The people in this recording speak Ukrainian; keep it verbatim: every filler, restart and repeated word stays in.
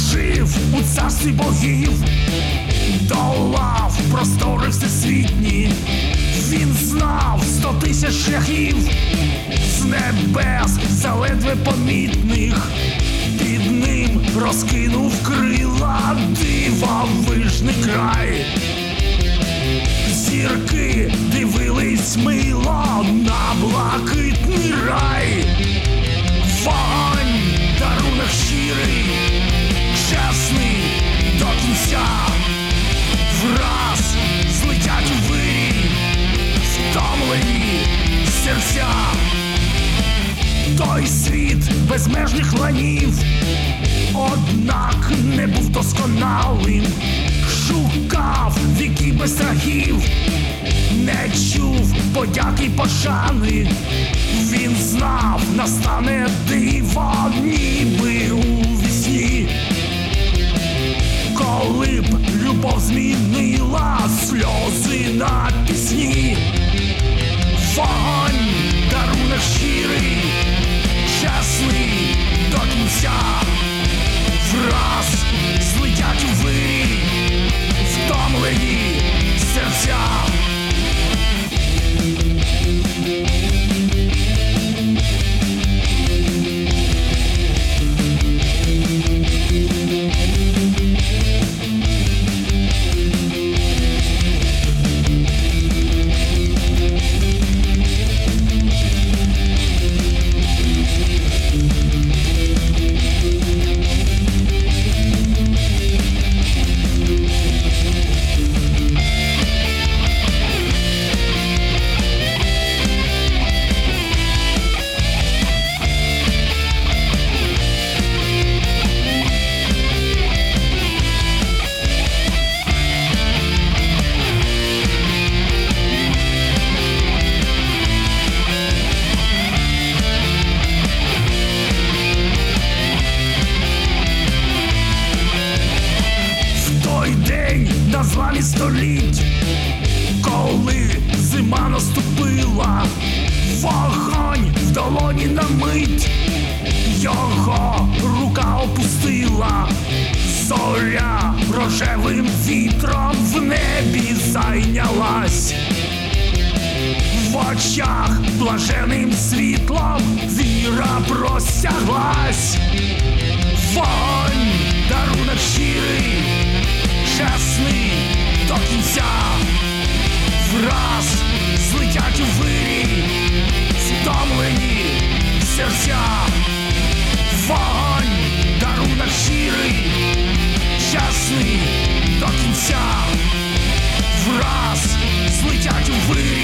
жив у царстві богів, долав простори всесвітні. Він знав сто тисяч шляхів, з небес заледве помітних. Під ним розкинув крила дивовижний край. Зірки дивились мило на блакитний рай. Вогонь, дарунок щирий, чесний до кінця. Враз злетять у вирій втомлені серця. Той світ безмежних ланів, однак не був досконалим. Шукав віки без страхів, не чув подяки й пошани. Він знав, настане диво, ніби у вісні. Коли б любов змінила сльози на пісні. Вогонь, дарунок щирий, чесний до кінця. Враз злетять у вирій втомлені серця. На зламі століть, коли зима наступила, вогонь в долоні на мить його рука опустила. Зоря рожевим вітром в небі зайнялась. В очах блаженним світлом віра простяглась. Вогонь, дарунок щирий, чесний до кінця. Враз злетять у вирій втомлені серця. Вогонь, дарунок щирий, чесний до кінця. Враз злетять у вирій